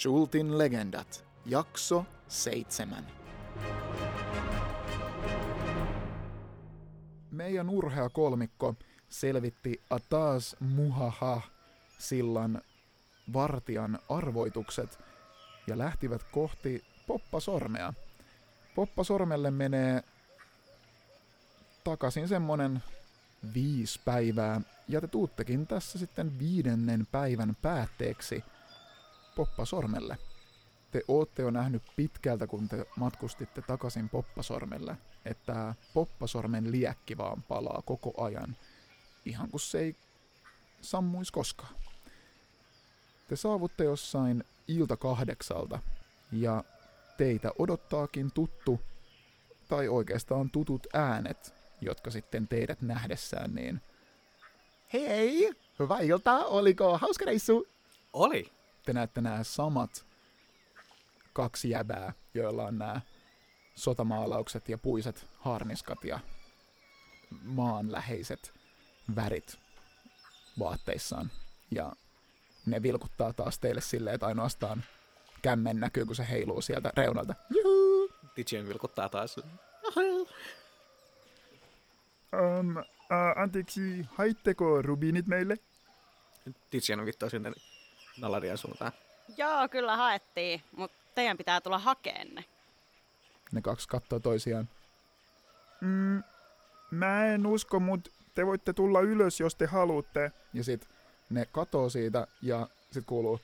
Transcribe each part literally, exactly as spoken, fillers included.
Schultin legendat, jakso seitsemän. Meidän urhea kolmikko selvitti Ataz Muhaha sillan vartijan arvoitukset ja lähtivät kohti Poppasormea. Poppasormelle menee takaisin semmonen viisi päivää, ja te tuuttekin tässä sitten viidennen päivän päätteeksi Poppasormelle. Te ootte jo nähnyt pitkältä, kun te matkustitte takaisin Poppasormelle, että Poppasormen liekki vaan palaa koko ajan, ihan kun se ei sammuisi koskaan. Te saavutte jossain ilta kahdeksalta, ja teitä odottaakin tuttu, tai oikeastaan tutut äänet, jotka sitten teidät nähdessään niin... Hei, hyvää iltaa, oliko hauska reissu? Oli. Te näette nämä samat kaksi jäbää, joilla on nämä sotamaalaukset ja puiset harniskat ja maanläheiset värit vaatteissaan. Ja ne vilkuttaa taas teille silleen, että ainoastaan kämmen näkyy, kun se heiluu sieltä reunalta. Juhu! Tijen vilkuttaa taas. Um, uh, anteeksi, haitteko rubiinit meille? Tijen vittoo sinne Naladian suuntaan. Joo, kyllä haettiin, mutta teidän pitää tulla hakeen ne. Ne kaksi katsoo toisiaan. Mm, mä en usko, mut te voitte tulla ylös, jos te haluatte. Ja sit ne katoo siitä ja sit kuuluu...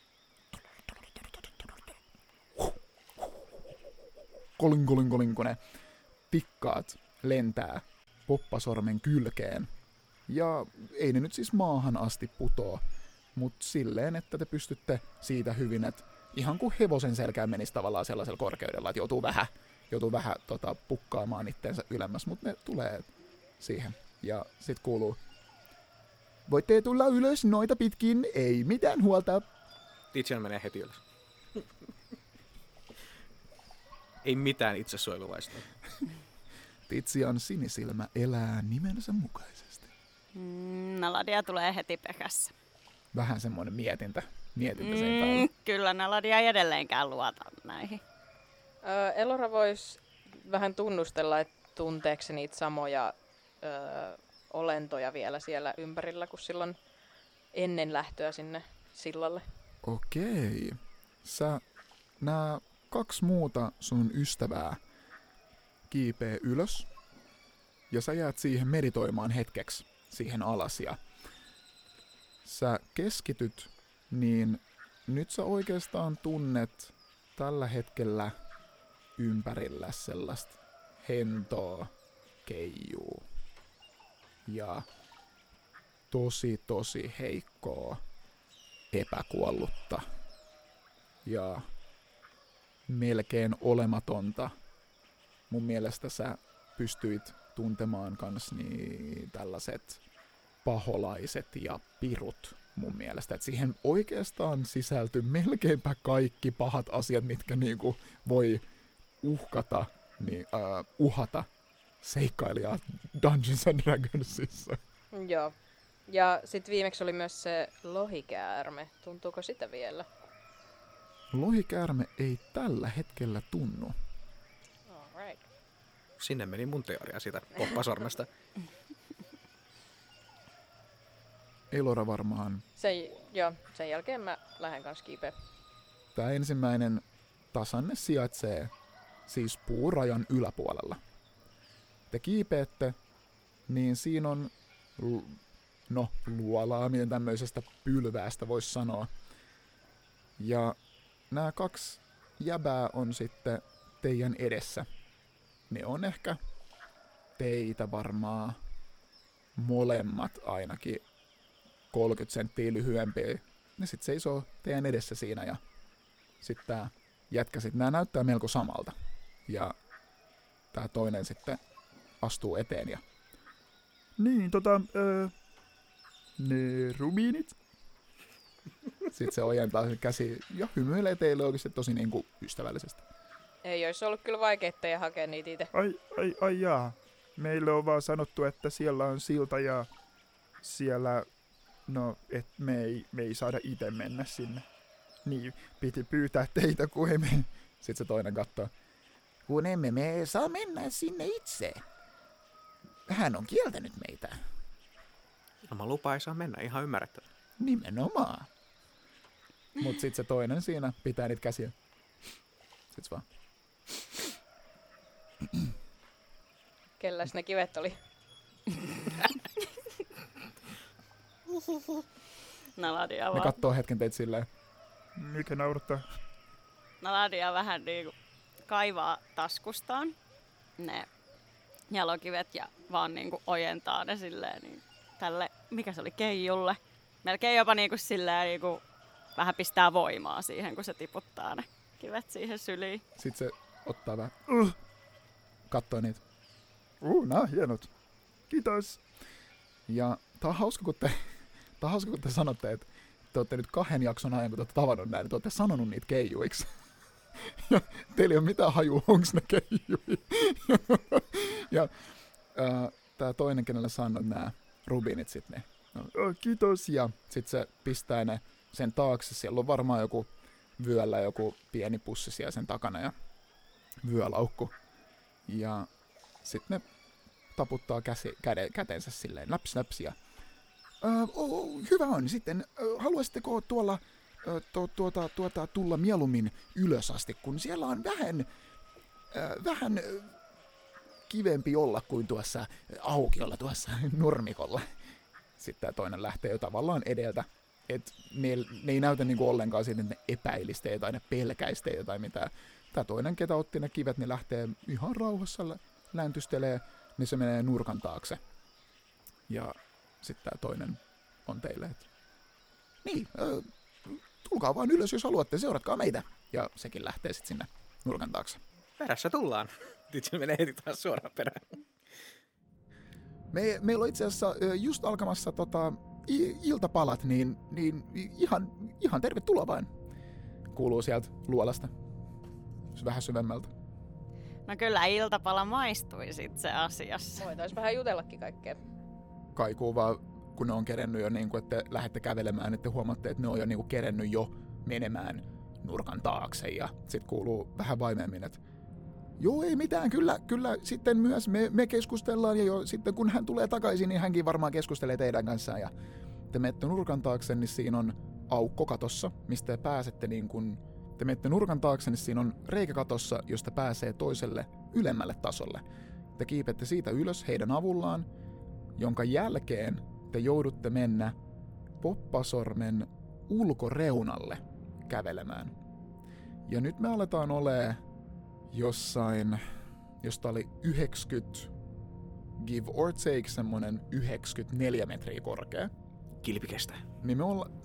Kolin, kolin, kolin, kun ne tikkaat lentää Poppasormen kylkeen. Ja ei ne nyt siis maahan asti putoo, mutta silleen, että te pystytte siitä hyvin, että ihan kuin hevosen selkään menisi tavallaan sellaisella korkeudella, että joutuu vähän, joutuu vähän tota, pukkaamaan itteensä ylemmäs, mutta ne tulee siihen. Ja sit kuuluu, voitte tulla ylös noita pitkin, ei mitään huolta. Tijen menee heti ylös. Ei mitään itsesuojeluvaista. Tizian sinisilmä elää nimensä mukaisesti. Mm, Naladia tulee heti perässä. Vähän semmoinen mietintä, mietintä Mm, sen päällä. kyllä Naladia ei edelleenkään luota näihin. Öö, Elora voisi vähän tunnustella, että tunteeko se niitä samoja öö, olentoja vielä siellä ympärillä kuin silloin ennen lähtöä sinne sillalle. Okei. Sä nää kaksi muuta sun ystävää kiipee ylös, ja sä jäät siihen meditoimaan hetkeksi siihen alas, ja sä keskityt, niin nyt sä oikeastaan tunnet tällä hetkellä ympärillä sellaista hentoa keijuu ja tosi tosi heikkoa epäkuollutta ja melkein olematonta. Mun mielestä sä pystyit tuntemaan kans niin tällaiset paholaiset ja pirut mun mielestä. Et siihen oikeastaan sisältyy melkeinpä kaikki pahat asiat, mitkä niinku voi uhkata, niin, uh, uhata seikkailijaa Dungeons and Dragonsissa. Joo. Ja sitten viimeksi oli myös se lohikäärme. Tuntuuko sitä vielä? Lohikäärme ei tällä hetkellä tunnu. Alright. Sinne meni mun teoria siitä Poppasormesta. Elora varmaan. Sen, joo, sen jälkeen mä lähden kanssa kiipeen. Tää ensimmäinen tasanne sijaitsee siis puurajan yläpuolella. Te kiipeette, niin siinä on no, luolaaminen tämmöisestä pylväästä voisi sanoa. Ja nämä kaksi jäbää on sitten teidän edessä. Ne on ehkä teitä varmaan molemmat ainakin kolmekymmentä senttiä lyhyempiä. Ne sit seisoo teidän edessä siinä ja sitten tää jätkä sit, nää näyttää melko samalta. Ja tää toinen sitten astuu eteen ja... Niin, tota, öö, ne rubiinit? Sitten se ojentaa sen käsi ja hymyilee teille oikeasti tosi niinku ystävällisesti. Ei olisi ollut kyllä vaikeutta hakea niitä itse. Ai, ai, ai jaa. Meille on vaan sanottu, että siellä on silta ja siellä, no, et me ei, me ei saada itse mennä sinne. Niin, piti pyytää teitä, kun emme... Sitten se toinen katsoo. Kun emme me saa mennä sinne itse. Hän on kieltänyt meitä. Ilman lupaa ei saa mennä, ihan ymmärrettävä. Nimenomaan. Mut sit se toinen siinä pitää niitä käsiä. Sit se vaan. Kelläs ne kivet oli? Naladia Ne vaan. kattoo hetken teitä silleen. Mikä naurattaa? Naladia vähän niinku kaivaa taskustaan ne jalokivet ja vaan niinku ojentaa ne silleen niin tälle, mikä se oli, Keijulle. Melkein jopa niinku silleen niinku vähän pistää voimaa siihen, kun se tiputtaa ne kivet siihen syliin. Sit se ottaa vähän. Uh, Kattoo niitä. uh nää hienot. Kiitos. Ja tää on hauska, kun te, tää on hauska, kun te sanotte, että te olette nyt kahden jakson ajan, kun te olette tavannut näin, niin te olette sanonut niitä keijuiksi. Ja teillä ei ole mitään hajua, onks ne keijui. Ja äh, tää toinen, kenelle sanot nää rubinit sit ne. No, Oh, kiitos. ja sit se pistää ne sen taakse. Siellä on varmaan joku vyöllä joku pieni pussi siellä sen takana ja vyölaukku. Ja sit ne taputtaa käsi, käde, kätensä silleen läps läps ja äh, oh, hyvä on. Sitten äh, haluaisitteko tuolla äh, to, tuota, tuota, tulla mieluummin ylös asti, kun siellä on vähän, äh, vähän äh, kivempi olla kuin tuossa aukiolla, tuossa nurmikolla. Sitten tämä toinen lähtee jo tavallaan edeltä. Et ne, ne ei näytä niinku ollenkaan siitä, että ne epäilisi teitä tai ne pelkäisi teitä tai mitään. Tämä toinen, ketä otti ne kivet, niin lähtee ihan rauhassa lä- läntystelee, niin se menee nurkan taakse. Ja sitten tämä toinen on teille, että niin, äh, tulkaa vaan ylös, jos haluatte, seuratkaa meitä. Ja sekin lähtee sitten sinne nurkan taakse. Perässä tullaan. Sitten menee heti taas suoraan perään. Me, meillä on itse asiassa ö, just alkamassa tota, i, iltapalat, niin, niin ihan, ihan tervetuloa vain. Kuuluu sieltä luolasta. Vähän syvemmältä. No kyllä iltapala maistui itse asiassa. Voitais vähän jutellakin kaikkea. Kaikuu vaan, kun ne on kerennyt jo, niin kun, että te lähdette kävelemään, että huomaatte, että ne on jo niin kun, kerennyt jo menemään nurkan taakse. Ja sitten kuuluu vähän vaimemmin, että joo, ei mitään, kyllä, kyllä sitten myös me, me keskustellaan. Ja jo, sitten kun hän tulee takaisin, niin hänkin varmaan keskustelee teidän kanssaan. Ja te menette nurkan taakse, niin siinä on aukko katossa, mistä te pääsette niin kun te menette nurkan taakse, niin siinä on reikä katossa, josta pääsee toiselle ylemmälle tasolle. Te kiipette siitä ylös heidän avullaan, jonka jälkeen te joudutte mennä Poppasormen ulkoreunalle kävelemään. Ja nyt me aletaan olemaan jossain, josta oli yhdeksänkymmentä, give or take, semmonen yhdeksänkymmentäneljä metriä korkea. Kilpi kestää. Niin me ollaan...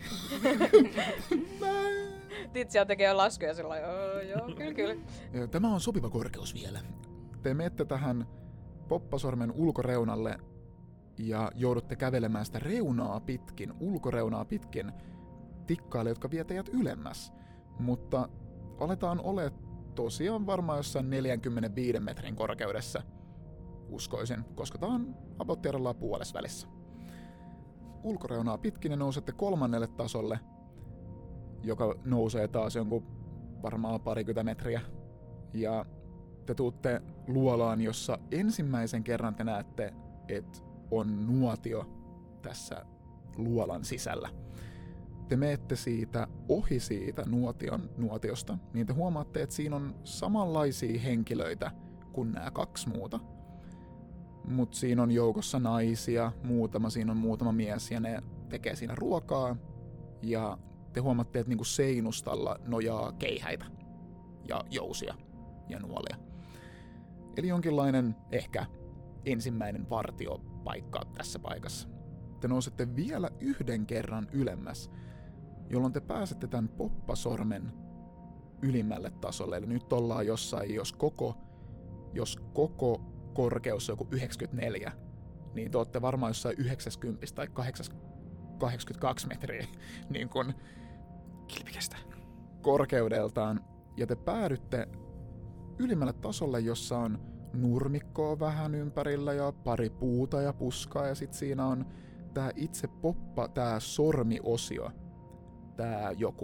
Titsia tekee laskuja sillä joo, joo, kyllä, kyllä. Tämä on sopiva korkeus vielä. Te menette tähän Poppasormen ulkoreunalle ja joudutte kävelemään sitä reunaa pitkin, ulkoreunaa pitkin, tikkaille, jotka vie teidät ylemmäs. Mutta aletaan ole tosiaan varmaan jossain neljäkymmentäviisi metrin korkeudessa, uskoisin, koska tää on about tiedolla puolessa välissä. Ulkoreunaa pitkin ja nousette kolmannelle tasolle, joka nousee taas jonkun varmaan parikymmentä metriä. Ja te tuutte luolaan, jossa ensimmäisen kerran te näette, että on nuotio tässä luolan sisällä. Te menette siitä ohi siitä nuotion, nuotiosta, niin te huomaatte, että siinä on samanlaisia henkilöitä kuin nämä kaksi muuta. Mutta siinä on joukossa naisia, muutama, siinä on muutama mies ja ne tekee siinä ruokaa. Ja te huomaatte, että niinku seinustalla nojaa keihäitä ja jousia ja nuolia. Eli jonkinlainen ehkä ensimmäinen vartiopaikka tässä paikassa. Te nousette vielä yhden kerran ylemmäs, jolloin te pääsette tämän Poppasormen ylimmälle tasolle. Eli nyt ollaan jossain, jos koko, jos koko korkeus on joku yhdeksänkymmentäneljä, niin te olette varmaan jossain yhdeksänkymmentä tai kahdeksankymmentäkaksi metriä niin kuin Kilpi kestää. korkeudeltaan. Ja te päädytte ylimmälle tasolle, jossa on nurmikkoa vähän ympärillä ja pari puuta ja puskaa. Ja sitten siinä on tää itse poppa, tää sormiosio, tää joku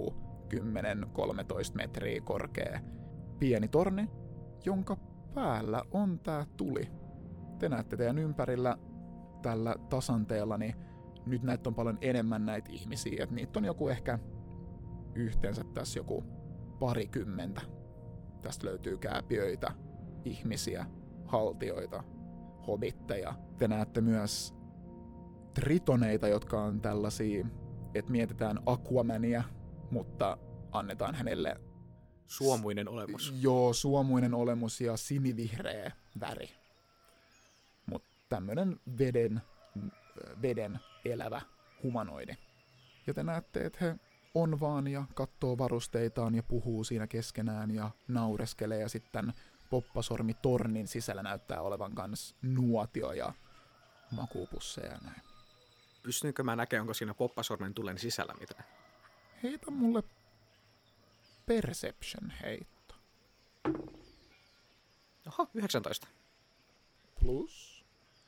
kymmenen kolmetoista metriä korkea pieni torni, jonka päällä on tää tuli. Te näette teidän ympärillä tällä tasanteella, niin nyt näitä on paljon enemmän näitä ihmisiä. Et niitä on joku ehkä yhteensä tässä joku parikymmentä. Tästä löytyy kääpiöitä, ihmisiä, haltioita, hobitteja. Te näette myös tritoneita, jotka on tällaisia, että mietitään Aquamania, mutta annetaan hänelle Suomuinen olemus. Joo, suomuinen olemus ja sinivihreä väri. Mutta tämmönen veden, veden elävä humanoidi. Ja te näette, että he on vaan ja katsoo varusteitaan ja puhuu siinä keskenään ja naureskelee. Ja sitten poppasormi tornin sisällä näyttää olevan kans nuotio ja makuupusseja ja näin. Pystynkö mä näkemään, onko siinä poppasormen tulen sisällä mitään? Heitä mulle perception heitto. Oho, yhdeksäntoista. Plus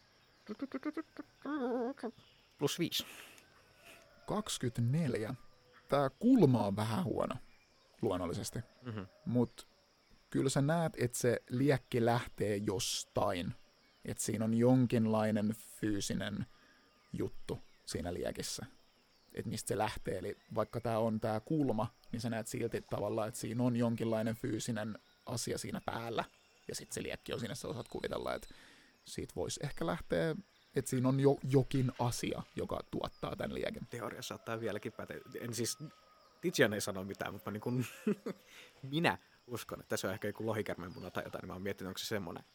Plus viisi. kaksikymmentäneljä. Tää kulma on vähän huono, luonnollisesti. Mm-hmm. Mut kyllä sä näet, että se liekki lähtee jostain. Että siinä on jonkinlainen fyysinen juttu siinä liekissä. Että mistä se lähtee. Eli vaikka tää on tää kulma, niin sä näet silti tavallaan, että siinä on jonkinlainen fyysinen asia siinä päällä. Ja sitten se liekki on siinä, sä osaat kuvitella, että siitä voisi ehkä lähteä, että siinä on jo, jokin asia, joka tuottaa tämän liekin. Teoriassa saattaa vieläkin päteä. En siis, Tizian ei sano mitään, mutta mä, niin kun, minä uskon, että se on ehkä joku lohikärmenmuna tai jotain, niin mä oon miettinyt, onko se semmoinen.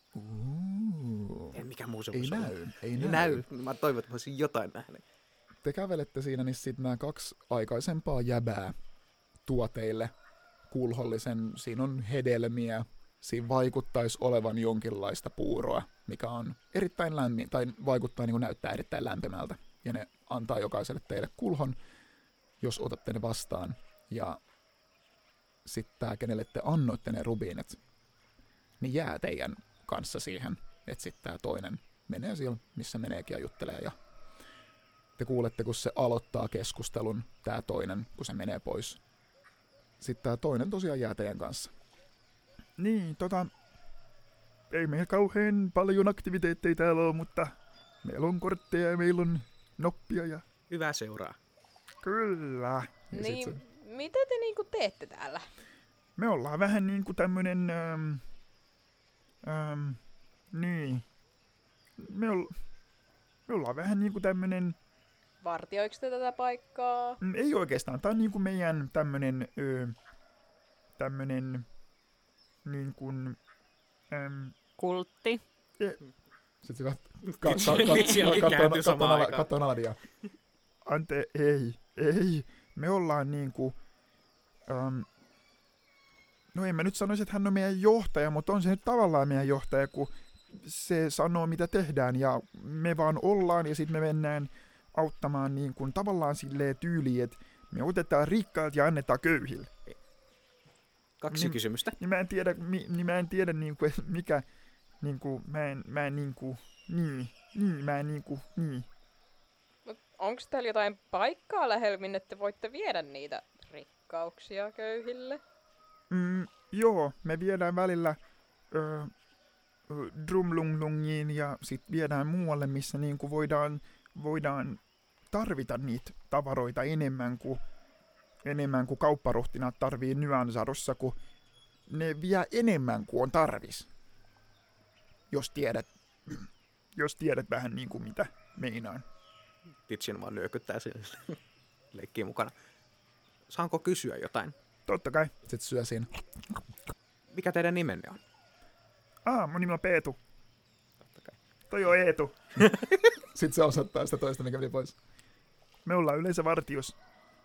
Uh. En mikä muu se Ei voisi näy, olla. ei Ei näy. näy. Mä toivon, että mä olisin jotain nähnyt. Te kävelette siinä, niin sitten nämä kaksi aikaisempaa jäbää tuo teille kulhollisen. Siinä on hedelmiä. Siinä vaikuttaisi olevan jonkinlaista puuroa, mikä on erittäin lämmin, tai vaikuttaa niin kuin näyttää erittäin lämpimältä. Ja ne antaa jokaiselle teille kulhon, jos otatte ne vastaan. Ja sitten tämä, kenelle te annoitte ne rubiinit, niin jää teidän kanssa siihen, että sitten tämä toinen menee siellä, missä meneekin ja juttelee. Ja te kuulette, kun se aloittaa keskustelun, tämä toinen, kun se menee pois. Sitten tämä toinen tosiaan jää teidän kanssa. Niin, tota... Ei meillä kauhean paljon aktiviteetteja täällä ole, mutta... Meillä on kortteja ja meillä on noppia ja... Hyvää seuraa. Kyllä. Ja Niin, sit se- mitä te niinku teette täällä? Me ollaan vähän niinku tämmönen... Ähm, ähm, niin. Me, ol, me ollaan vähän niinku tämmönen... Vartioiks te tätä paikkaa? Mm, Ei oikeastaan, tää on niinku meidän tämmönen... Ö, tämmönen... Niin kuin... Ähm, Kultti. Sitten se kat- kat- kat- Tizian kat- kääntyy katsoo- samaan katsoo- aikaan. katsoo Naladia. ante, ei, ei. Me ollaan niinku... Ähm, no en mä nyt sanoisi, että hän on meidän johtaja, mutta on se nyt tavallaan meidän johtaja, kun se sanoo, mitä tehdään, ja me vaan ollaan, ja sitten me mennään auttamaan niin kuin tavallaan silleen tyyliin, että me otetaan rikkaat ja annetaan köyhille. Kaksi Niin- kysymystä. Niin mä en tiedä, mi, niin mä en tiedä niinku, et mikä, niinku, mä en, mä en niinku, niin, niin, mä en niinku, niin. Mut onks täällä jotain paikkaa lähellä, minne te voitte viedä niitä rikkauksia köyhille? Mm, joo, me viedään välillä ö, ö, Drumlunglungiin ja sit viedään muualle, missä niinku voidaan, voidaan tarvita niitä tavaroita enemmän kuin, enemmän kuin kaupparuhtinaat tarvii Nyansarossa, kun ne vie enemmän kuin on tarvis. Jos tiedät, jos tiedät vähän niin kuin mitä meinaan. Tizian vaan nyökyttää siellä. Leikkii mukana. Saanko kysyä jotain? Totta kai. Sitten syö siinä. Mikä teidän nimenne on? Ah, mun nimi on Peetu. Totta kai. Toi on Eetu. Sitten se osoittaa sitä toista, mikä meni pois. Me ollaan yleensä vartios.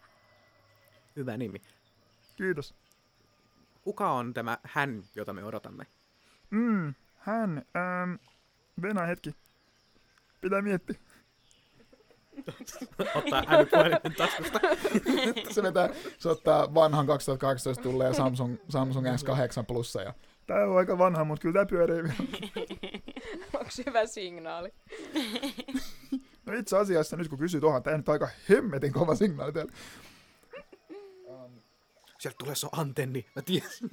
Hyvä nimi. Kiitos. Kuka on tämä hän, jota me odotamme? Mm, hän, ähm, Venä hetki. Pitää miettiä. Ottaa älypuhelimen taskusta. Se vetää, se ottaa vanhan kaksituhattakahdeksantoista tulleen Samsung, Samsung S kahdeksan plussa ja Tää on aika vanha, mut kyllä tää pyörii vielä. Onks hyvä signaali? No itse asiassa nyt kun kysyt, onhan tää nyt aika hemmetin kova signaali teillä. Um, Sieltä tulee se antenni, mä tiesin.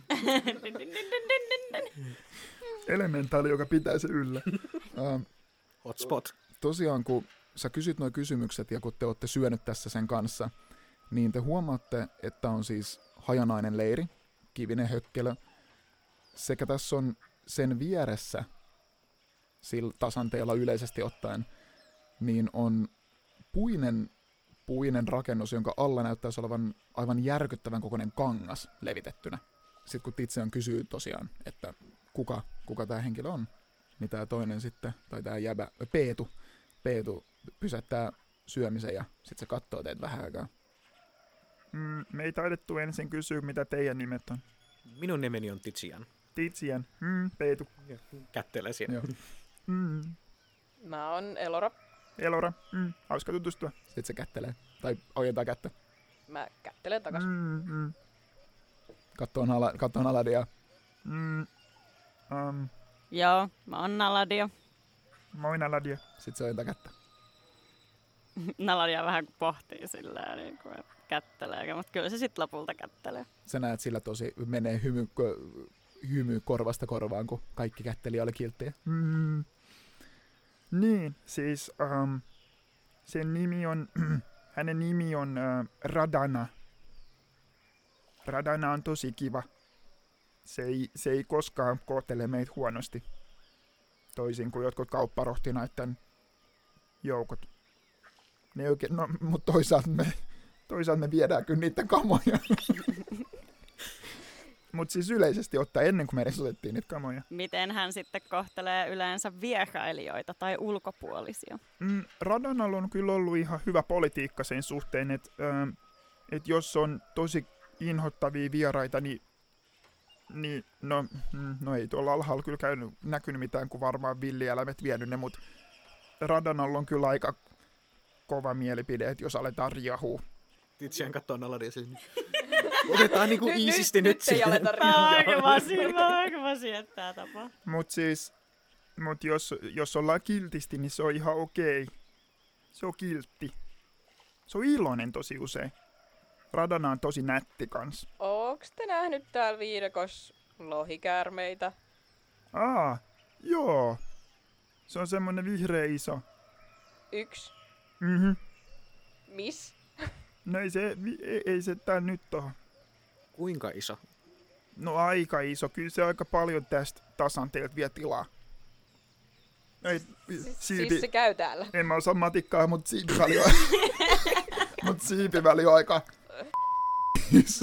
Elementaali, joka pitää se yllä. Uh, Hotspot. tosiaan, kun sä kysyt nuo kysymykset ja kun te olette syönyt tässä sen kanssa, niin te huomaatte, että on siis hajanainen leiri, kivinen hökkelö, sekä tässä on sen vieressä, sillä tasanteella yleisesti ottaen, niin on puinen, puinen rakennus, jonka alla näyttäisi olevan aivan järkyttävän kokoinen kangas levitettynä. Sitten kun Tizian kysyy tosiaan, että kuka, kuka tämä henkilö on, niin tämä toinen sitten, tai tämä jäbä, Peetu, Peetu pysäyttää syömisen ja sitten se katsoo teitä vähän aikaa. Mm, me ei taidettu ensin kysyä, mitä teidän nimet on. Minun nimeni on Tizian. Tizian. Mm, Peetu. Kättelee siellä. Joo. Mm, Mä oon Elora. Elora. Mm, hauska tutustua. Sitten se kättelee, tai ojentaa kättä. Mä kättelen takas. Mm, mm, Kattoon, ala, kattoon Aladia. mm, um, Joo, mä oon Naladia. moi Naladia. Sitten se ojentaa kättä. Naladia vähän pohtii silleen, niin kuin, että kättelee, mutta kyllä se sitten lopulta kättelee. Sä näet sillä tosi, menee hymy, hymy korvasta korvaan, kun kaikki kättelijä oli kilttejä. Mm, niin, siis um, sen nimi on, hänen nimi on uh, Radana. Radana on tosi kiva. Se ei, se ei koskaan kohtele meitä huonosti. Toisin kuin jotkut kaupparohtinaiden joukot. Ne oikein, no, mutta toisaalta me, toisaalta me viedään kyllä niiden kamoja. Mutta siis yleisesti ottaen, ennen kuin me edes otettiin niitä kamoja. Miten hän sitten kohtelee yleensä vierailijoita tai ulkopuolisia? Mm, Radanalla on kyllä ollut ihan hyvä politiikka sen suhteen, että ähm, et jos on tosi inhottavia vieraita, niin, niin no, mm, no ei tuolla alhaalla kyllä käynyt, näkynyt mitään, kun varmaan villieläimet vienyt ne, mutta Radanalla on kyllä aika kova mielipide, että jos aletaan riahua. Tizian kattoo Naladia silleen. Otetaan niinku iisisti nyt. Nyt ei aleta Aika vasia, aika vasia, että tää tapahtuu. Mutta siis, mut jos, jos ollaan kiltisti, niin se on ihan okei. Se on kiltti. Se on iloinen tosi usein. Radana on tosi nätti kans. Ooks te nähnyt täällä viidakossa lohikäärmeitä? Aa, joo. Se on semmonen vihreä iso. Yksi. Mhm. Miss? No ei se, vi- ei, ei se tää nyt oo. Kuinka iso? No aika iso. Kyllä se aika paljon tästä tasanteelta vie tilaa. Ei, Siis, siipi, siis se käy täällä. en mä osaa matikkaa, mut siipiväli on, mut siipiväli on aika iso.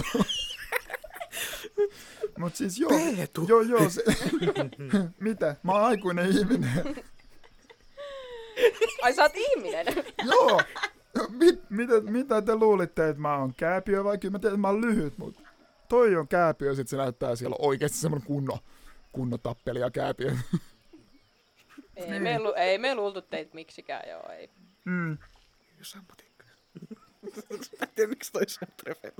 Mut siis joo, Peetu! joo, joo, se, mitä? Mä oon aikuinen ihminen. Ai sä oot ihminen? Joo, Mit, mitä, mitä te luulitte, että mä oon kääpiö vai kyllä mä tiedän, että mä oon lyhyt, mut toi on kääpiö, sit se näyttää siellä oikeesti semmonen kunno, kunno tappelija kääpiö. Ei, me, lu- ei me luultu teitä miksikään, joo, ei. Mm. Jos ammatikka. Mä en tiedä, miksi toi se on trefeen.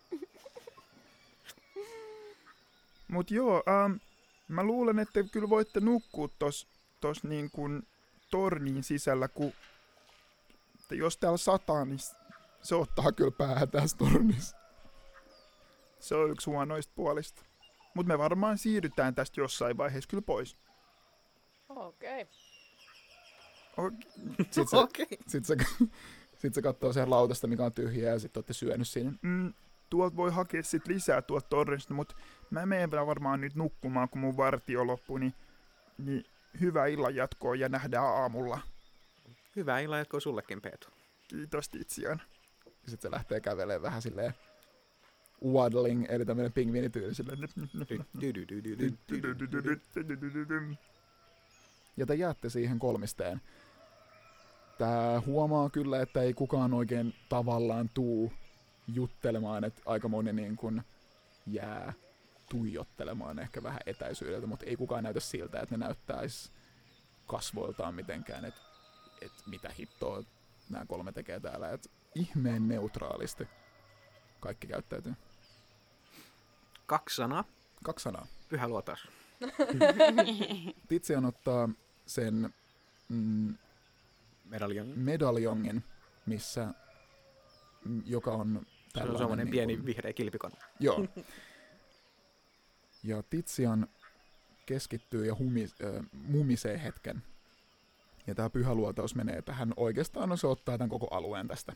Mut joo, ähm, mä luulen, että kyllä voitte nukkua tos, tos niin kuin tornin sisällä, kun että jos täällä sataa, niin se ottaa kyllä päähän tässä tornissa. Se on yksi huonoista puolista. Mut me varmaan siirrytään tästä jossain vaiheessa kyllä pois. Okei. Okay. Sitten se, Okei. sit se, sit se katsoo sen lautasta, mikä on tyhjää, ja sitten olette syönyt siinä. Mm, tuolta voi hakea sit lisää tuolta tornista, mut mä menen varmaan nyt nukkumaan, kun mun vartio loppuu, niin, niin hyvää illan jatkoa ja nähdään aamulla. Hyvää illan jatkoa sullekin, Peetu. Kiitos Tizian. Ja sitten se lähtee kävelemään vähän silleen waddling, eli tämmönen pingviinityyli silleen. Ja te jäätte siihen kolmisteen. Tää huomaa kyllä, että ei kukaan oikein tavallaan tuu juttelemaan, että aika moni niin kun jää tuijottelemaan ehkä vähän etäisyydeltä, mutta ei kukaan näytä siltä, että ne näyttäisi kasvoiltaan mitenkään, että et mitä hittoa nämä kolme tekee täällä, että ihmeen neutraalisti kaikki käyttäytyy. Kaksi sanaa. Kaksi sanaa. Pyhä luotaus. Tizian ottaa sen mm, Medaljon. medaljongin, missä, mm, joka on Se on semmoinen niin pieni kuin, vihreä kilpikon. Joo. Ja Tizian keskittyy ja humi, äh, mumisee hetken. Ja tää pyhäluotaus menee tähän oikeastaan, no se ottaa tämän koko alueen tästä.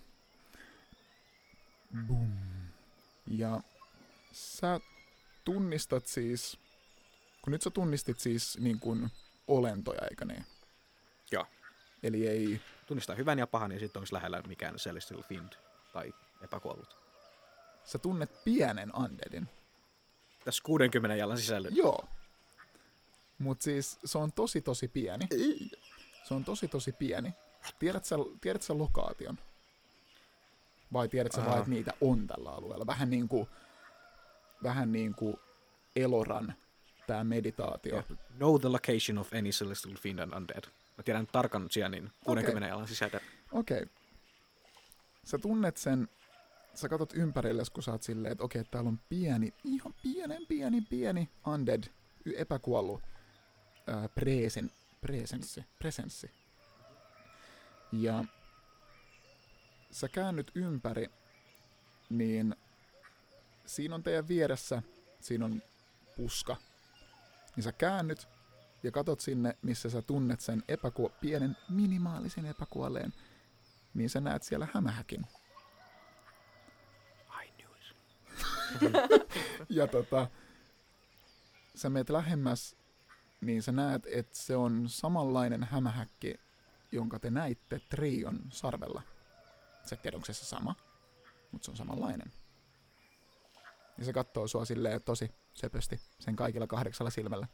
Boom. Ja sä tunnistat siis, kun nyt sä tunnistit siis niin kuin olentoja, eikö niin? Joo. Eli ei... Tunnistaa hyvän ja pahan, ja sitten olisi lähellä mikään Celestial Fiend tai epäkuollut. Sä tunnet pienen undeadin. Tässä kuudenkymmenen jalan sisällä. Joo. Mut siis se on tosi tosi pieni. Se on tosi tosi pieni. Tiedät sä, tiedät sä lokaation? Vai tiedät sä vaan, että niitä on tällä alueella? Vähän niin kuin, vähän niin kuin Eloran tää meditaatio. Yeah. Know the location of any Celestial Fiend and Undead. Mä tiedän tarkan sijainnin kuudenkymmenen jalan sisältä. Okei. Okay. Sä tunnet sen, sä katot ympärillesi, kun sä oot silleen, että okei, okay, täällä on pieni, ihan pienen pieni pieni undead, epäkuollut ää, presen, presenssi, presenssi. Ja sä käännyt ympäri, niin siinä on teidän vieressä, siinä on puska. Niin sä käännyt ja katot sinne, missä sä tunnet sen epäku- pienen minimaalisen epäkuolleen, niin sä näet siellä hämähäkin. I knew it. Ja tota, sä meet lähemmäs, niin sä näet, että se on samanlainen hämähäkki, jonka te näitte Trion sarvella. Sä et tiedä, onko se se sama, mutta se on samanlainen. Ja se katsoo sua silleen tosi söpösti, sen kaikilla kahdeksalla silmällä.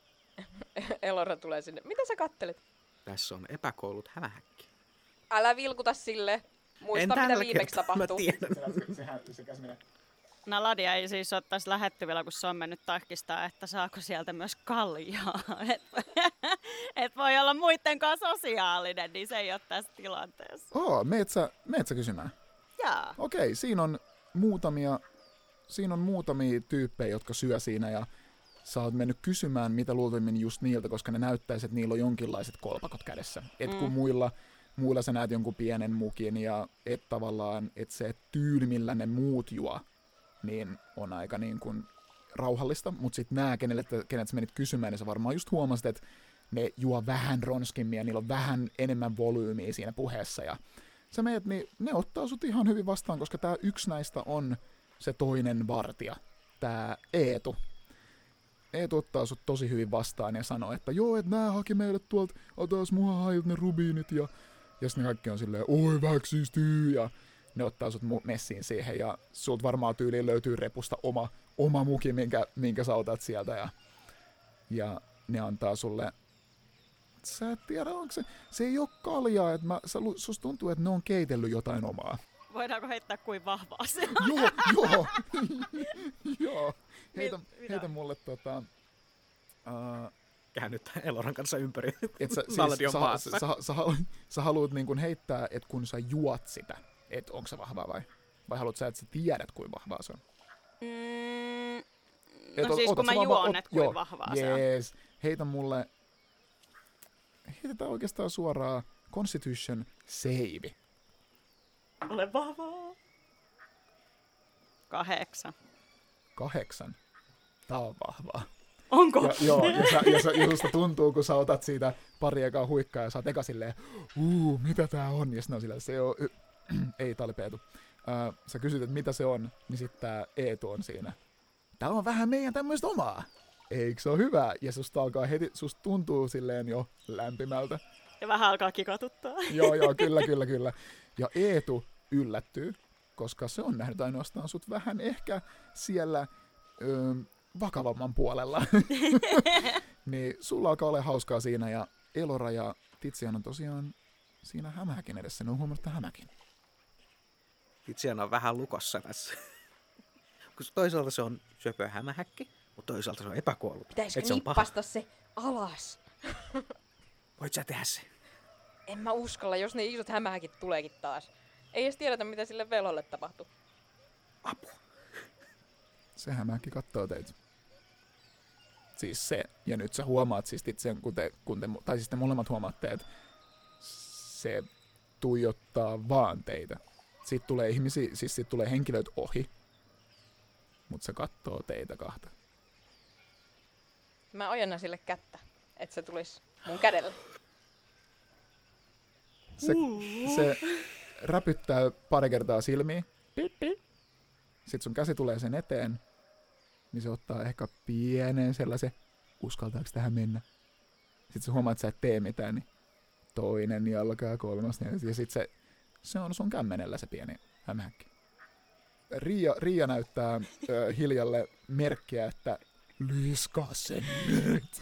Elora tulee sinne. Mitä sä kattelet? Tässä on epäkuollut hämähäkki. Älä vilkuta sille. Muista, En mitä tällä viimeksi kertaa, mä tapahtui. tiedän. Naladia ei siis ottaisi lähettyvillä, kun se on mennyt tarkistaa, että saako sieltä myös kaljaa. Et, et voi olla muiden kanssa sosiaalinen, niin se ei ole tässä tilanteessa. Oo, meet sä, meet sä kysymään? Jaa. Okei, siinä on muutamia, siinä on muutamia tyyppejä, jotka syö siinä ja sä oot mennyt kysymään, mitä luultavimmin just niiltä, koska ne näyttäisi, että niillä on jonkinlaiset kolpakot kädessä. Et kun Mm. muilla, muilla sä näet jonkun pienen mukin ja et tavallaan, että se tyyli, millä ne muut juo, niin on aika niin kuin rauhallista, mutta sitten nämä, kenelle, kenet sä menit kysymään, niin sä varmaan just huomasit, että ne juo vähän ronskimmin ja niillä on vähän enemmän volyymiä siinä puheessa ja sä meet, niin ne ottaa sut ihan hyvin vastaan, koska tää yksi näistä on se toinen vartija, tää Eetu. Eetu ottaa sut tosi hyvin vastaan ja sanoo, että joo, että nää haki meille tuolta, otas mua hajut ne rubiinit ja ja sitten ne kaikki on silleen, oi väksistyy ja ne ottaa sut mu- messiin siihen ja sulta varmaan tyyliin löytyy repusta oma, oma muki, minkä, minkä sä otat sieltä ja, ja ne antaa sulle, sä et tiedä, onko se, se ei oo kaljaa, että mä, sä, susta tuntuu, että ne on keitellyt jotain omaa. Voidaanko heittää kuin vahvaa se on? Joo, joo, joo. Heitä, Mit- mitä? heitä mulle tota... Uh, Käännyttää Eloran kanssa ympäri. et sä, Naldi on sä, maassa. sä, sä, sä, halu, sä haluat niin kun heittää, että kun sä juot sitä, että onko se vahvaa vai? Vai haluat sä, että sä tiedät, kuinka vahvaa se on? Mm, Et no ot- siis otat kun mä sä vaan- juon, ot- että kuin joo, vahvaa se on. Jees. Heitä mulle... Heitetään oikeastaan suoraan Constitution save. Ole vahvaa. Kahdeksan. Kahdeksan. Tää on vahvaa. Onko? Ja, joo, ja, sä, ja, sä, ja susta tuntuu, kun sä otat siitä pari ekaa huikkaa ja sä oot eka silleen, uu, mitä tää on? Ja sitten on silleen, se on, ei, tää oli Peetu. Äh, sä kysyt, että mitä se on, niin sitten tää Eetu on siinä. Tää on vähän meidän tämmöistä omaa. Eikö se ole hyvä? Ja susta alkaa heti, susta tuntuu silleen jo lämpimältä. Ja vähän alkaa kikatuttaa. Joo, joo, kyllä, kyllä, kyllä. Ja Eetu yllättyy, koska se on nähnyt ainoastaan sut vähän ehkä siellä ö, vakavamman puolella. Niin sulla alkaa olla hauskaa siinä, ja Elora ja Tizian on tosiaan siinä hämähäkin edessä. Ne on huomannut, että hämäkin. Tizian on vähän lukossa tässä. Kun toisaalta se on söpö hämähäkki, mutta toisaalta se on epäkuollut. Pitäisikö Et se on paha. nippasta se alas? Voit sä tehdä se? En mä uskalla, jos ne isot hämähäkit tuleekin taas. Ei edes tiedetä, mitä sille velolle tapahtuu. Apua. Se hämähäkki kattoo teitä. Siis se, ja nyt sä huomaat siis itse, kun te, kun te, tai siis te molemmat huomaatte, että se tuijottaa vaan teitä. Siitä tulee ihmisiä, siis siitä tulee henkilöitä ohi, mutta se kattoo teitä kahta. Mä ojennan sille kättä, että se tulisi mun kädellä. Se, se räpyttää pari kertaa silmiä. Sitten sun käsi tulee sen eteen, niin se ottaa ehkä pienen sellaisen, uskaltaako tähän mennä. Sitten sä huomaat, että sä et tee mitään, niin toinen jalka, kolmas, neljäs, ja sitten se, se on sun kämmenellä se pieni hämähäkki. Riia, Riia näyttää ö, Hiljalle merkkiä, että liiskaa sen nyt.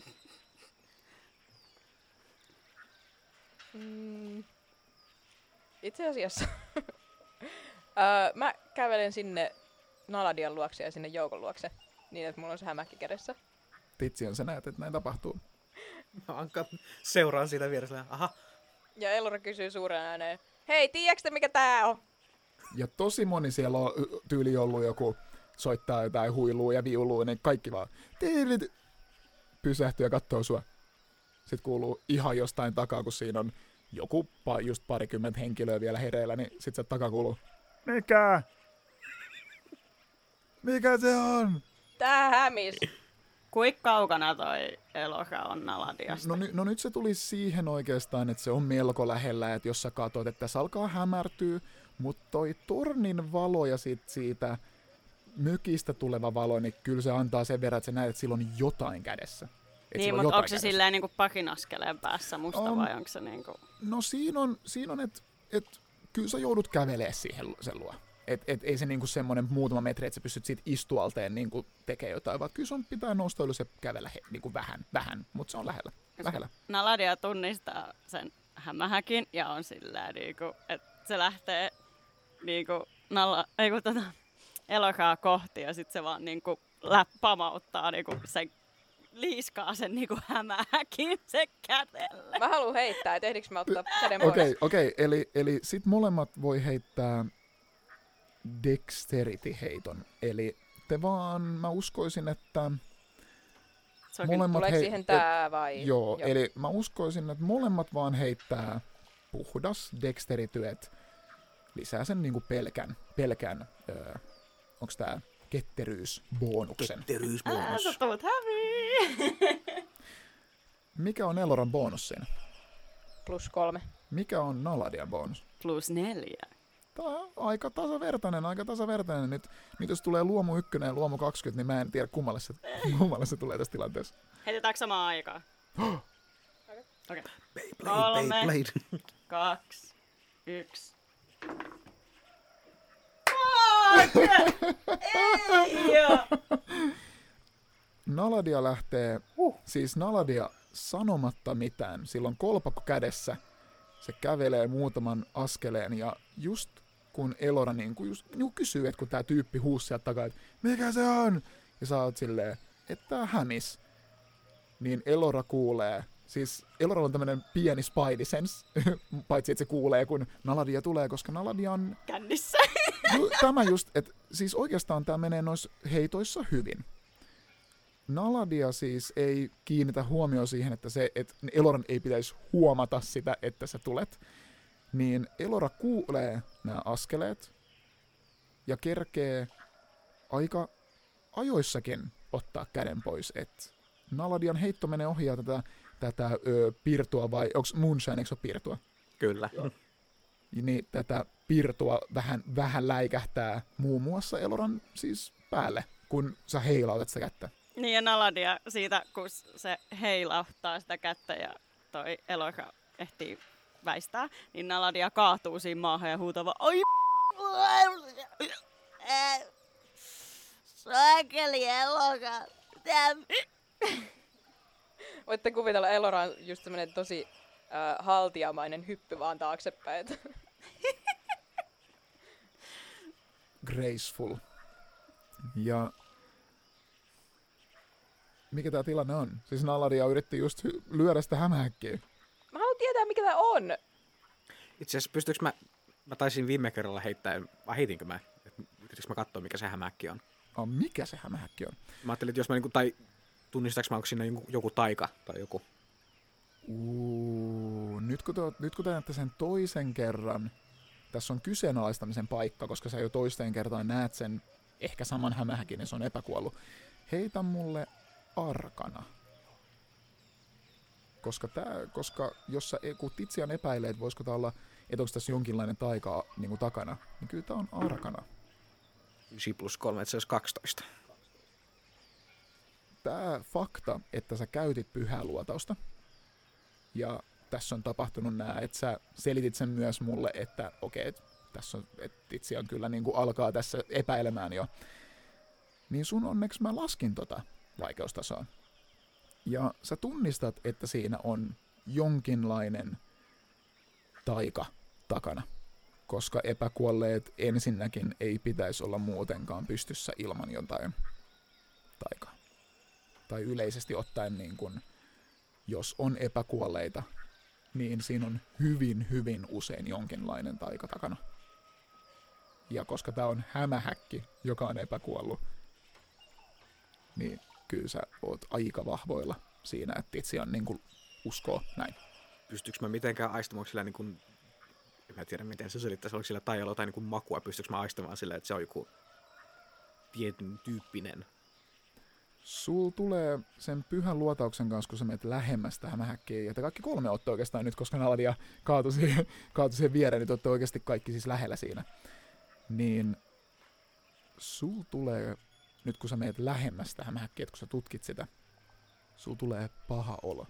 Mm. Itse asiassa öö, mä kävelen sinne Naladian luokse ja sinne Joukon luokse, niin että mulla on se hämähäkki kädessä. Titsiön sä näet, että näin tapahtuu. Mä Anka seuraan siitä vieressä. Aha. Ja Elora kysyy suuren ääneen, hei, tiiäks te mikä tää on? Ja tosi moni siellä on y- tyyli ollut joku, soittaa jotain huilua ja viulua, niin kaikki vaan tiilit, pysähtyy ja katsoo sua. Sitten kuuluu ihan jostain takaa, kun siinä on joku pa- just parikymmentä henkilöä vielä hereillä, niin sit se takaa kuuluu, mikä? Mikä se on? Tää hämis. Kuinka kaukana toi Elora on Naladiasta? No, ny- no nyt se tuli siihen oikeastaan, että se on melko lähellä, että jos sä katsot, että tässä alkaa hämärtyä, mutta toi tornin valo ja sit siitä mökistä tuleva valo, niin kyllä se antaa sen verran, että sä näet, että sillä on jotain kädessä. Et niin, sillä on mutta jotain onko se kädessä. silleen niinku pakin askeleen päässä musta On. vai onko se niinku... No siinä on, siinä on että et, kyllä sä joudut kävelemään siihen sen luo. Et, et, ei se niinku semmoinen muutama metri, että sä pystyt siitä istualteen niinku tekemään jotain, vaan kyllä sun pitää nousta ylös ja kävellä he, niinku vähän, vähän, mutta se on lähellä. lähellä. Naladia tunnistaa sen hämähäkin ja on silleen niinku, että se lähtee niinku nalla, ei kun tota, Eloraa kohti ja sit se vaan niinku läp, pamauttaa niinku sen, liiskaa sen niinku hämähäkin sen kädelle. Mä haluun heittää, et ehdiks mä ottaa käden pois? Okei, okay, okei, okay. eli, eli sit molemmat voi heittää dexterity-heiton. Eli te vaan, mä uskoisin, että Se on kyllä- molemmat Tuleeko hei- siihen tää vai? Joo, joo, eli mä uskoisin, että molemmat vaan heittää puhdas dexterity, et lisää sen niinku pelkän, pelkän öö, onks tää ketteryysbonuksen. Ää, Ketteryysbonus. sä tuut häviin. Mikä on Eloran bonus siinä? Plus kolme. Mikä on Naladian bonus? Plus neljä. Tää on aika tasavertainen, aika tasavertainen. Nyt, nyt jos tulee luomu ykkönen ja luomu kaksikymmentä, niin mä en tiedä kummalle se, kummalle se tulee tässä tilanteessa. Heitetäänkö samaan aikaan? Okei. Beyblade, Kolme. Beyblade. Kaksi. Yksi. Ei oo. Naladia lähtee, uh. siis Naladia sanomatta mitään, sillä on kolpakko kädessä, se kävelee muutaman askeleen ja just kun Elora niin kuin just, niin kuin kysyy, että kun tää tyyppi huusi sieltä takaa, että mikä se on? Ja sä oot silleen, että tää hämis. Niin Elora kuulee, siis Elora on tämmönen pieni spidey sense, paitsi että se kuulee kun Naladia tulee, koska Naladia on Kännissä. Ju- Tämä just, että siis oikeastaan tämä menee noissa heitoissa hyvin. Naladia siis ei kiinnitä huomioon siihen, että se, että Eloran ei pitäisi huomata sitä, että sä tulet. Niin Elora kuulee nämä askeleet ja kerkee aika ajoissakin ottaa käden pois. Et Naladian heitto menee ohi ja tätä, tätä ö, pirtua vai, onko Moonshine, eikö se ole pirtua? Kyllä. Niin tätä pirtua vähän, vähän läikähtää muun muassa Eloran siis päälle, kun sä heilautat sitä kättä. Niin ja Naladia siitä, kun se heilauttaa sitä kättä ja toi Elora ehtii väistää, niin Naladia kaatuu siinä maahan ja huutaa vaan, oi Saakeli Elora. Voitte kuvitella Elora on just semmonen tosi äh, haltiamainen hyppy vaan taaksepäin. Graceful. Ja mikä tää tilanne on? Siis Naladia yritti just hy- lyödä sitä hämähäkkiä. Mä haluan tietää mikä tää on. Itse asiassa pystyykö mä, mä taisin viime kerralla heittää, vai heitinkö mä, että yritikö mä katsoa mikä se hämähäkki on. Oh, mikä se hämähäkki on? Mä ajattelin, että jos mä niinku, tai tunnistaaks mä, onko siinä joku, joku taika tai joku. Uuu, nyt kun te, nyt kun te näette sen toisen kerran, tässä on kyseenalaistamisen paikka, koska sä jo toisteen kertaan näet sen ehkä saman hämähäkin, ja se on epäkuollut. Heitä mulle arkana. Koska, tää, koska jos sä, kun Tizian epäilee, että voisiko tää olla, että onko tässä jonkinlainen taika niin kuin takana, niin kyllä tää on arkana. yhdeksän plus kolme, että se olisi kaksitoista. Tää fakta, että sä käytit pyhää luotausta, ja tässä on tapahtunut nää, että sä selitit sen myös mulle, että okei, okay, tässä on, että Tizian kyllä niin kuin alkaa tässä epäilemään jo, niin sun onneksi mä laskin tota vaikeustasoa. Ja sä tunnistat, että siinä on jonkinlainen taika takana, koska epäkuolleet ensinnäkin ei pitäisi olla muutenkaan pystyssä ilman jotain taikaa. Tai yleisesti ottaen, niin kun, jos on epäkuolleita, niin siinä on hyvin, hyvin usein jonkinlainen taika takana. Ja koska tää on hämähäkki, joka on epäkuollut, niin kyllä sä oot aika vahvoilla siinä, että Tizian niin kuin uskoo näin. Pystyykö mä mitenkään aistamaan sillä niin kuin, en mä tiedä miten se selittäisi, oliko sillä taijalla jotain niin kuin makua, pystyykö mä aistamaan sillä, että se on joku tietyn tyyppinen. Sul tulee sen pyhän luotauksen kanssa, kun sä menet lähemmäs tähän hämähäkkiin, ja te kaikki kolme ootte oikeastaan nyt, koska Naladia kaatui siihen, kaatui siihen viereen, niin te ootte oikeasti kaikki siis lähellä siinä. Niin sul tulee, nyt kun sä menet lähemmäs tähän hämähäkkiin, että kun sä tutkit sitä, sul tulee paha olo.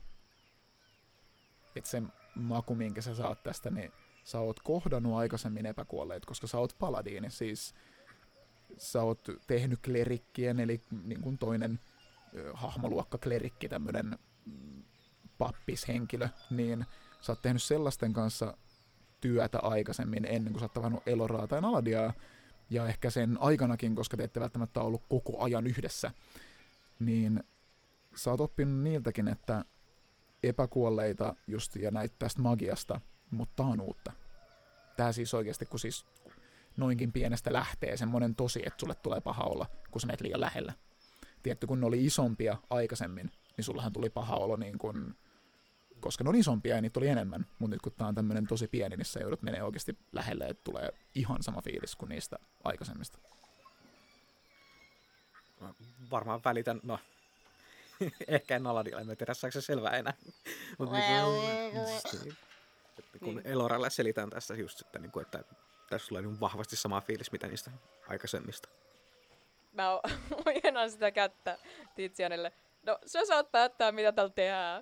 Että se maku, minkä sä saat tästä, niin sä oot kohdannut aikaisemmin epäkuolleet, koska sä oot paladiini, siis sä oot tehnyt klerikkien, eli niin kuin toinen ö, hahmoluokka klerikki, tämmönen mm, pappishenkilö, niin sä oot tehnyt sellaisten kanssa työtä aikaisemmin ennen kuin sä oot tavannut Eloraa tai Naladiaa, ja ehkä sen aikanakin, koska te ette välttämättä ollut koko ajan yhdessä, niin sä oot oppinut niiltäkin, että epäkuolleita just ja näitä tästä magiasta, mutta tää on uutta. Tää siis oikeasti, kun siis noinkin pienestä lähtee semmonen tosi, että sulle tulee paha olla, kun sä menet liian lähellä. Tiedätkö, kun ne oli isompia aikaisemmin, niin sullahan tuli paha olo niin kun, koska ne on isompia ja niitä oli enemmän, mutta nyt kun tää on tämmönen tosi pieni, niin sä joudut menee oikeasti lähelle, että tulee ihan sama fiilis kuin niistä aikaisemmista. Mä varmaan välitän, no ehkä en Naladilla, en mä tiedä saako se selvää enää. Mut niin, kun Eloralle selitän tässä just, että, niin kuin, että tässä tulee niin vahvasti sama fiilis, mitä niistä aikaisemmista. Mä o- ojennan sitä kättä Tizianille. No, sä saat päättää, mitä täällä tehdään.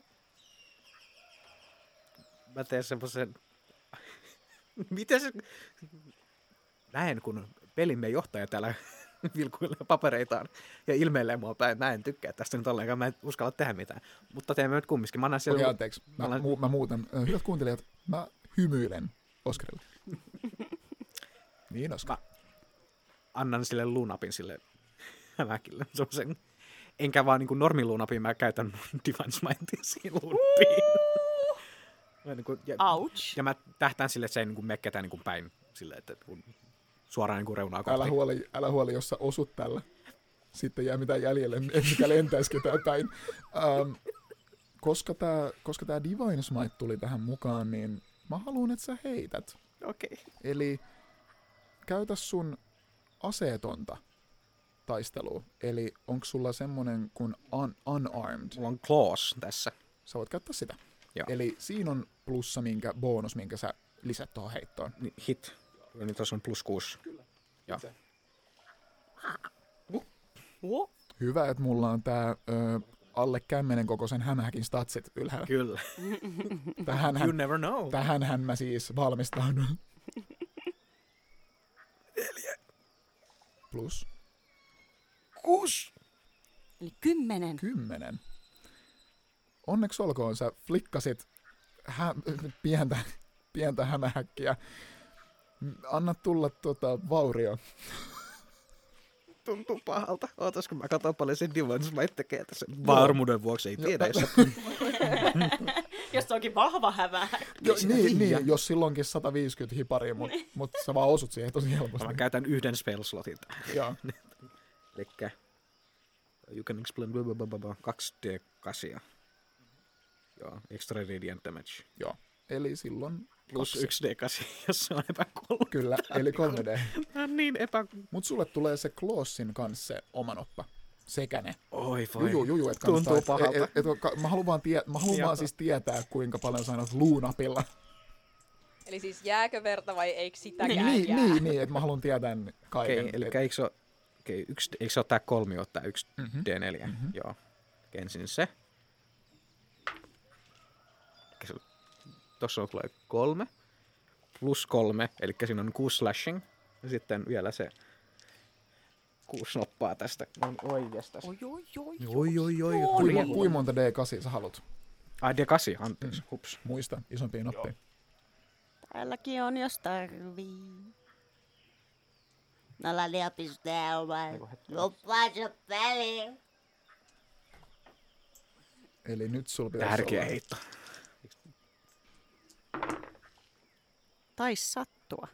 Mä teen semmoisen... Miten se... Näen, kun pelimme johtaja täällä vilkuilee papereitaan ja ilmeilee mua päin. Mä en tykkää tästä nyt ollenkaan, mä en uskalla tehdä mitään. Mutta teemme nyt kumminkin. Mä annan siellä... Okei, anteeksi. Mä, annan... mu- mä muutan. Hyvät kuuntelijat, mä hymyilen Oskarille. Niin, Oskar. Mä annan sille luunapin sille hämäkille. Semmoisen... Enkä vaan niin kuin normiluunapin, mä käytän mun Divine Smitea siihen luunapiin. Niin kuin, ja, Ouch. ja mä tähtään sille, että se ei niin mene ketään niin päin sille, että kun suoraan niin reunaa kohti. Älä huoli, älä huoli, jos sä osut tällä. Sitten jää mitään jäljelle, mikä lentäisi ketään päin. Ähm, koska tää, koska tää Divine Smite tuli tähän mukaan, niin mä haluan, että sä heität. Okei. Okay. Eli käytä sun aseetonta taistelua. Eli onko sulla semmonen kuin un- unarmed? Mulla on claws tässä. Sä voit käyttää sitä. Joo. Eli siinä on plussa, minkä bonus, minkä sä lisät tuohon heittoon. Niin, hit. Ja nyt tuossa on plus kuusi. Kyllä. Joo. Uh. Hyvä, että mulla on tää ö, alle kämmenen kokoisen hämähäkin statsit ylhäällä. Kyllä. Tähänhän, You never know. tähänhän mä siis valmistaudun. Neljä. Plus Kuusi. Eli kymmenen. kymmenen. Onneksi olkoon, sä flikkasit hä- pientä, pientä hämähäkkiä. Anna tulla tota, vaurio. Tuntuu pahalta. Ootas, kun mä katson paljon sen Divine Smite tekee tässä. Varmuuden vuoksi ei tiedä. Jos... Jos se onkin vahva hävä. Jo, niin, niin, jos silloinkin sata viisikymmentä hiparia, mutta mut sä vaan osut siihen tosi helposti. Mä käytän yhden spell slotin. Joo. Elikkä you can explain kaksi D kahdeksan. Joo, extra radiant damage. Joo. Eli silloin Plus kaksi. yksi D kahdeksan, jos se on epäkuollut. Kyllä, eli kolme D. Tää on niin epä... Mut sulle tulee se Klossin kanssa se oma noppa. Sekä ne. Oi voi. Juju, juju, et Tuntuu kannattaa. pahalta. Et, et, et, ka- mä haluan vaan, tie, mä haluan Joo. vaan siis tietää, kuinka paljon sä annat luunapilla. Eli siis jääkö verta vai eikö sitäkään Niin, jää? niin, niin, että mä haluan tietää kaiken. Okei, eli eikö se ole... Okei, yksi, eikö se ole tää kolmio, tää yksi Mhm. D neljä? Mhm. Joo. Ensin se. Elikkä se. Tossa on tulee kolme. Plus kolme, eli siinä on kuusi slashing. Ja sitten vielä se kuusi noppaa tästä. On oikeastaan. Oi, oi, oi. Oi, oi, oi. Kuinka, oi. kuinka monta D kahdeksan sä haluat? Ai, D kahdeksan, anteeksi. Hups. Muista, isompia noppeja. Täälläkin on, jos tarvii. Naladia pistää oman loppaansa väliin. Eli nyt sulla pitäisi Tärkeä olla... heitto. Tais sattua.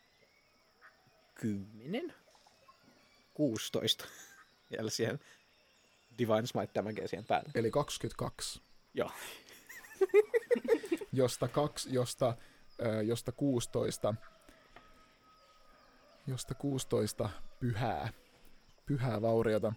Kymmenen. Kuusitoista. Vielä siihen Divine Smite tämänkin siihen päälle. Eli kaksikymmentäkaksi. Joo. josta, kaksi, josta, ö, josta kuusitoista, josta kuusitoista pyhää, pyhää vauriota.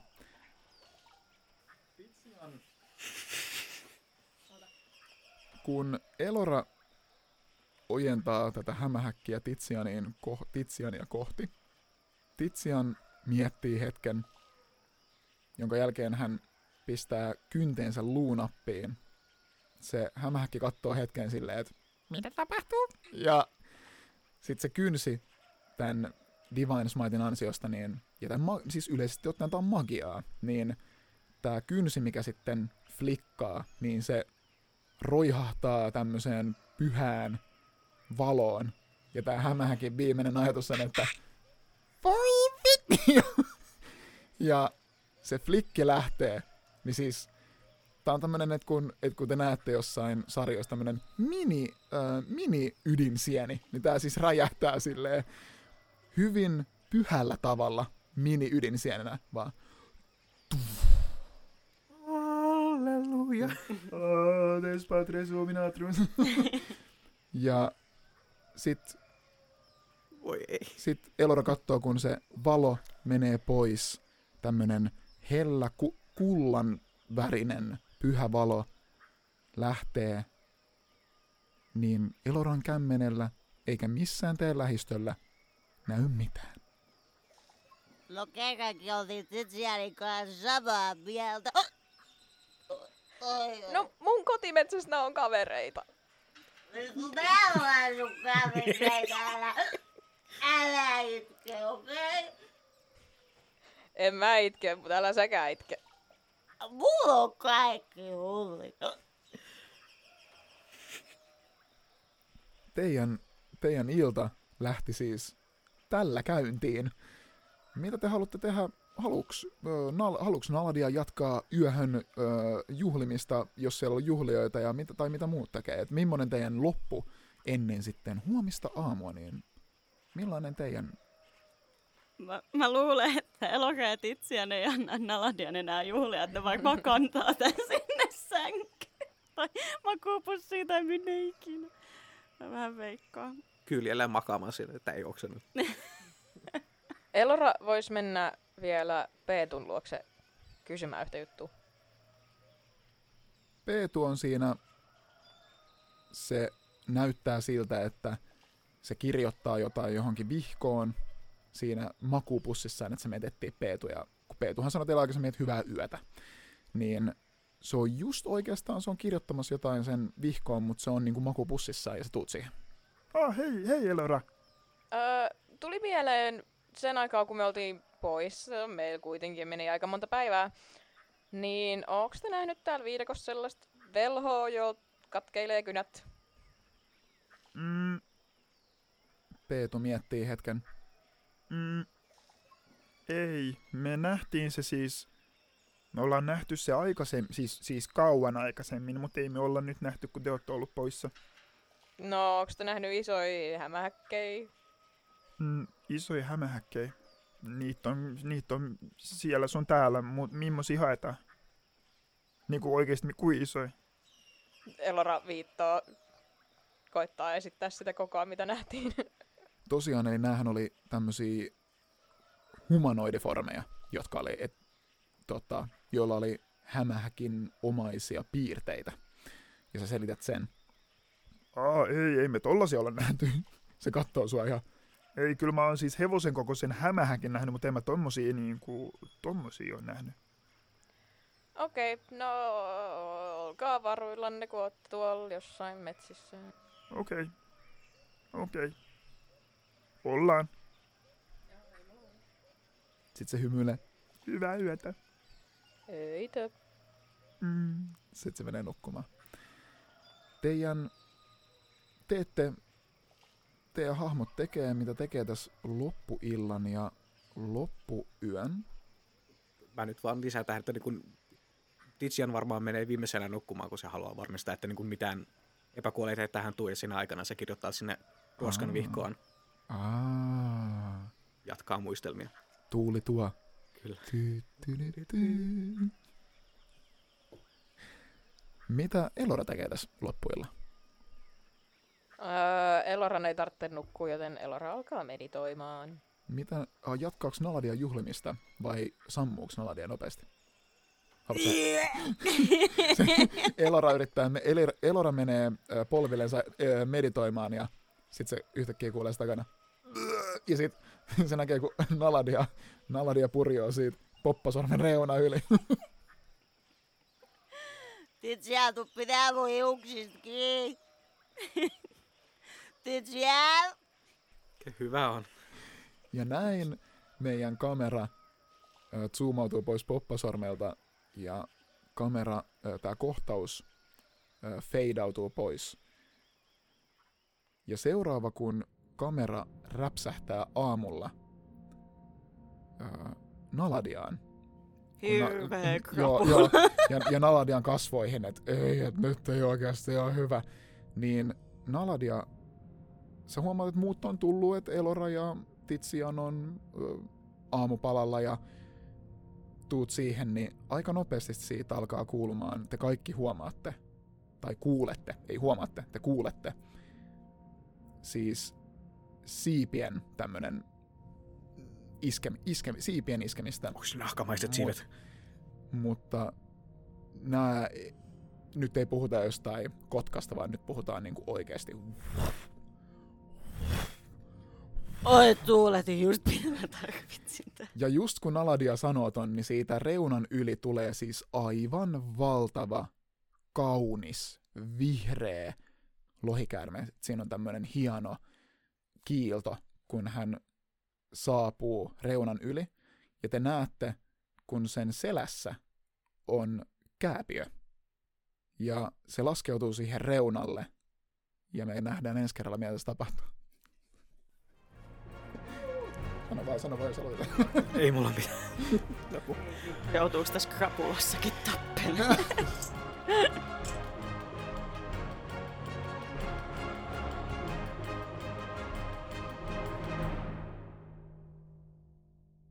Kun Elora ojentaa tätä hämähäkkiä Tizianin ko- Tiziania kohti, Tizian miettii hetken, jonka jälkeen hän pistää kynteensä luunappiin. Se hämähäkki katsoo hetken silleen, että mitä tapahtuu? Ja sitten se kynsi tämän Divine Smitein ansiosta, niin, ja tämän ma- siis yleisesti ottaen tämä on magiaa, niin tämä kynsi, mikä sitten flikkaa, niin se roihahtaa tämmöiseen pyhään valoon. Ja tämä hämähäkin viimeinen ajatus on, että voi vittu! Ja se flikki lähtee, niin siis tää on tämmönen, että kun, että kun te näette jossain sarjoissa tämmönen mini, äh, mini-ydinsieni, niin tää siis räjähtää silleen hyvin pyhällä tavalla mini-ydinsienenä, vaan Halleluja. oh, Des Patres Dominatrix. Ja sit, Voi ei. sit Elora katsoo, kun se valo menee pois, tämmönen hellä ku, kullan värinen pyhä valo lähtee, niin Eloran kämmenellä eikä missään teidän lähistöllä näy mitään. No kerrankin oltiin Tizianin kanssa samaa mieltä. Oi, No mun kotimetsässä nää on kavereita. mä olen sun kavereita, älä, älä itke, okei? Okay? En mä itke, mutta älä säkään itke. Mulla on kaikki hulli. Teidän, teidän ilta lähti siis tällä käyntiin. Mitä te haluatte tehdä? Haluuks, ö, nal, haluuks Naladia jatkaa yöhön ö, juhlimista, jos siellä on juhlijoita ja mitä, tai mitä muut tekee? Et millainen teidän loppu ennen sitten huomista aamua, niin millainen teidän... Mä, mä luulen, että Elora ja Tizian ei anna Naladian enää juhlia, että ne vaikka kantaa tän sinne sänkyyn. Tai makuupussiin tai minne ikinä. Mä vähän veikkaan. Kyljellä makaamaan sille, että ei oksenut. Elora vois mennä vielä Peetun luokse kysymään yhtä juttua. Peetu on siinä, se näyttää siltä, että se kirjoittaa jotain johonkin vihkoon siinä makuupussissaan, että se metettiin Peetu. Ja kun Peetuhan sanoi teille aikaisemmin, että hyvää yötä, niin se on just oikeastaan, se on kirjoittamassa jotain sen vihkoon, mutta se on niinku makuupussissaan ja se tuut siihen. Ah, hei, hei Elora. Öö, tuli mieleen sen aikaa, kun me oltiin pois, meillä kuitenkin meni aika monta päivää, niin ooks te nähnyt täällä viidakossa sellaista velhoa, jo katkeilee kynät? Mm, Peetu miettii hetken. mm, ei, me nähtiin se siis, me ollaan nähty se aikaisemmin, siis, siis kauan aikaisemmin, mutta ei me olla nyt nähty, kun te olette ollut poissa. No, onks te nähnyt isoja hämähäkkejä? Mm, isoja hämähäkkejä. Niitä on, niitä on siellä sun täällä, mutta mimmosia haetaan? Niinku oikeesti, kuin isoja? Elora viittoo koittaa esittää sitä kokoa, mitä nähtiin. Tosiaan, eli näähän oli tämmöisiä humanoidiformeja, jotka oli, et, tota, joilla oli hämähäkin omaisia piirteitä. Ja sä selität sen. Aa, ei, ei me tollasia olla nähty. Se kattoo sua ihan. Ei, kyllä mä oon siis hevosen kokoisen hämähäkin nähnyt, mutta en mä tommosia niinku, tommosia oo nähnyt. Okei, okay, no olkaa varuillanne, kun ootte tuolla jossain metsissä. Okei. Okay. Okei. Okay. Ollaan. Sitten se hymyilee. Hyvää yötä. Öitä. Mm. Sitten se menee nukkumaan. Teidän, teette, teidän hahmot tekee, mitä tekee tässä loppuillan ja loppuyön. Mä nyt vaan lisään tähän, että niin kun Tizian varmaan menee viimeisenä nukkumaan, kun se haluaa varmistaa, että niin kun mitään epäkuolleita ei tähän tule, ja siinä aikana se kirjoittaa sinne ruoskan vihkoon. Aa. Jatkaa muistelmia. Tuuli tuo. Kyllä. Ty, ty, ty, ty. Mitä Elora tekee tässä loppuilla? Öö, Eloran ei tarvitse nukkua, joten Elora alkaa meditoimaan. Mitä, ah, jatkaako Naladia juhlimista vai sammuuko Naladia nopeasti? Haluatko Elora yrittää, Elora menee polvillensa meditoimaan ja sitten se yhtäkkiä kuulee sitä takana. Ja sitten se näkee, kun Naladia, Naladia purjoo siitä poppasormen reuna yli. Titsia, tuu pitää mun hiuksista kiinni. Titsia! Hyvä on. Ja näin meidän kamera äh, zoomautuu pois poppasormelta ja kamera, äh, tää kohtaus äh, feidautuu pois. Ja seuraava, kun kamera räpsähtää aamulla äh, Naladiaan. Hirveä Na- joo, joo, ja, ja Naladian kasvoihin, että ei, että nyt ei oikeasti ole hyvä. Niin Naladia, sä huomaat, että muut on tullut, että Elora ja Tizian on ö, aamupalalla ja tuut siihen, niin aika nopeasti siitä alkaa kuulumaan. Te kaikki huomaatte, tai kuulette, ei huomaatte, te kuulette. Siis siipien tämmönen iskemi, iskemi, siipien iskemistä. Onko se nahkamaiset siivet? Mutta nää, nyt ei puhuta jostain kotkasta, vaan nyt puhutaan niinku oikeesti. Oi, tuuletin just mitä tarvitsin. Ja just kun Naladia sanoo ton, niin siitä reunan yli tulee siis aivan valtava, kaunis, vihreä lohikäärme. Siinä on tämmönen hieno kiilto, kun hän saapuu reunan yli. Ja te näette, kun sen selässä on kääpiö. Ja se laskeutuu siihen reunalle. Ja me nähdään ensi kerralla, mitä tässä tapahtuu. Sano vaan, sano vaan, jos aloitetaan. Ei mulla mitään. Joutuuko tässä krapulassakin tappelemaan?